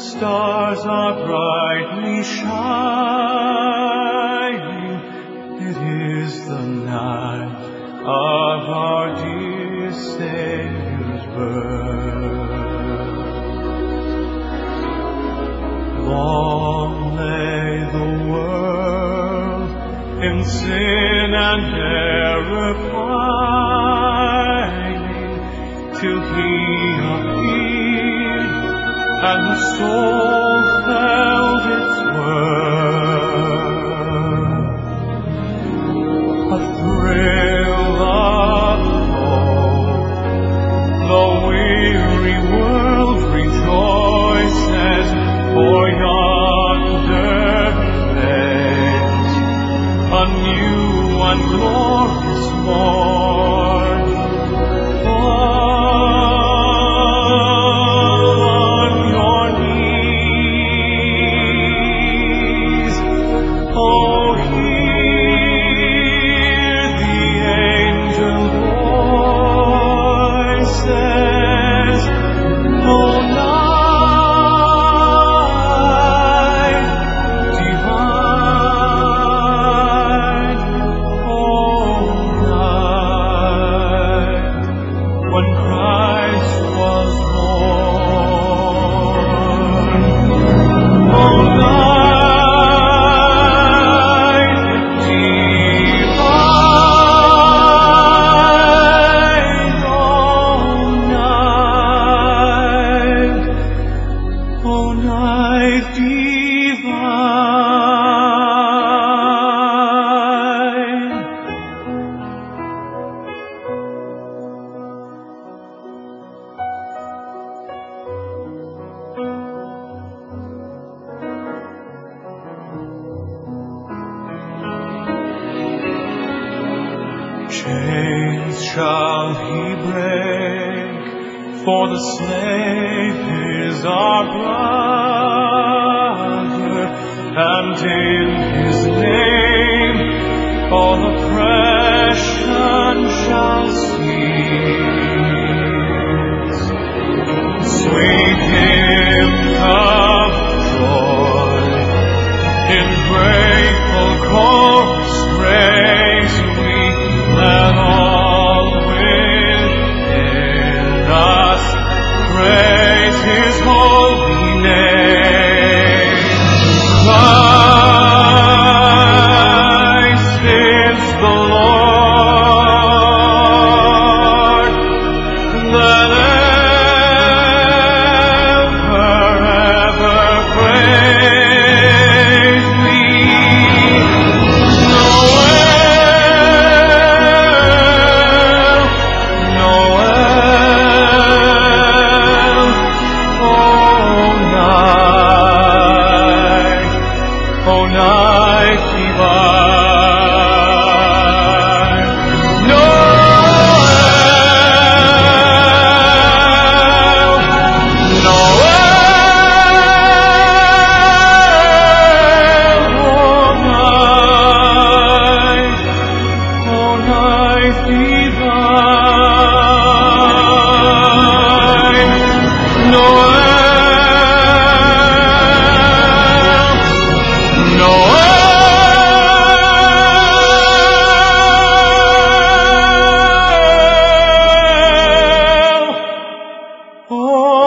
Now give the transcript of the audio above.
stars are brightly shining. It is the night of our dear Savior's birth. Long lay the world in sin and error pining, till He appeared and the soul felt its worth. A thrill of hope, the weary world rejoices, for yonder place a new and glorious morn. Chains shall He break, for the slave is our brother, and in His name all oppression shall cease. Sweet hymns of joy, in grateful chorus praise we, let all within us praise His holy name. Christ is the Lord. Let ever praise we. Oh